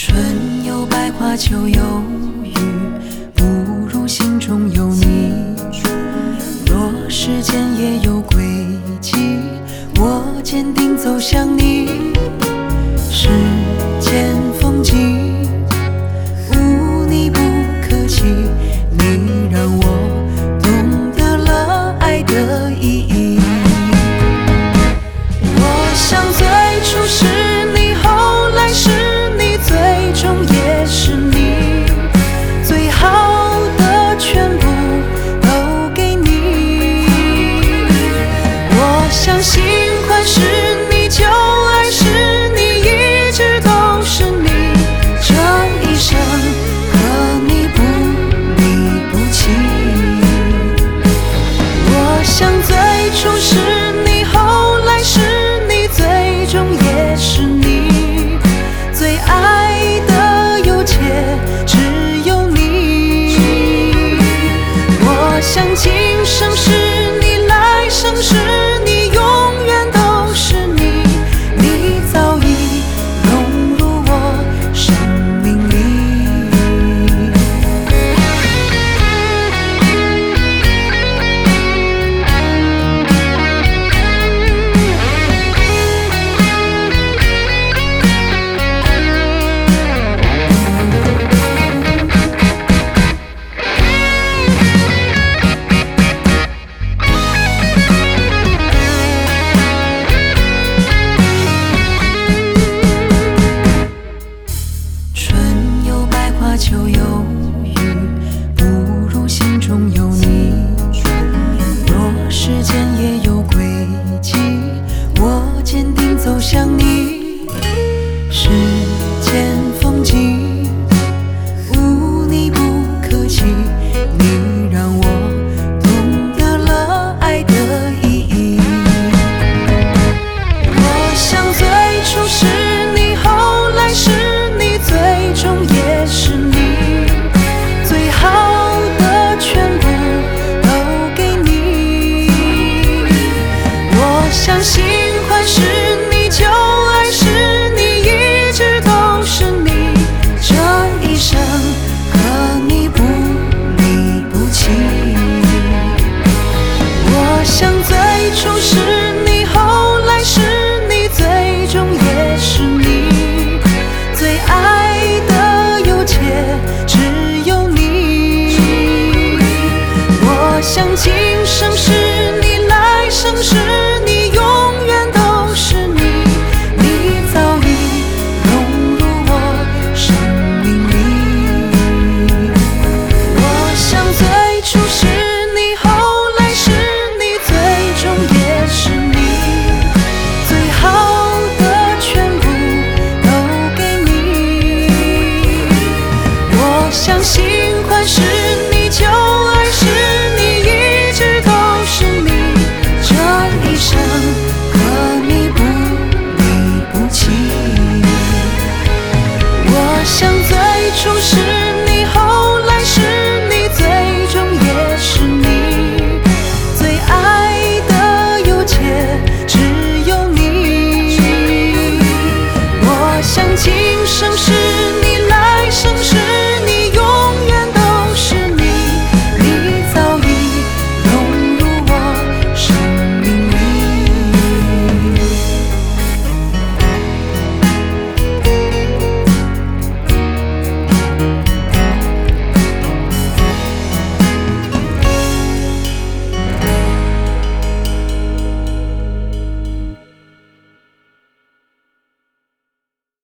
春有百花，秋有雨，不如心中有你。若世间也有轨迹，我坚定走向你。世间风景，无你不可及，你让我懂得了爱的意义。我想最初是你，后来是你，最终也是你，最好的全部都给你。我相信宽是你，旧爱是你，一直都是你，这一生和你不离不弃。我想最初是你，后来是你，最终也是你，最爱的有且只有你。我想今生是你，来生是你，永远都是你，你早已融入我生命里。春有百花，秋有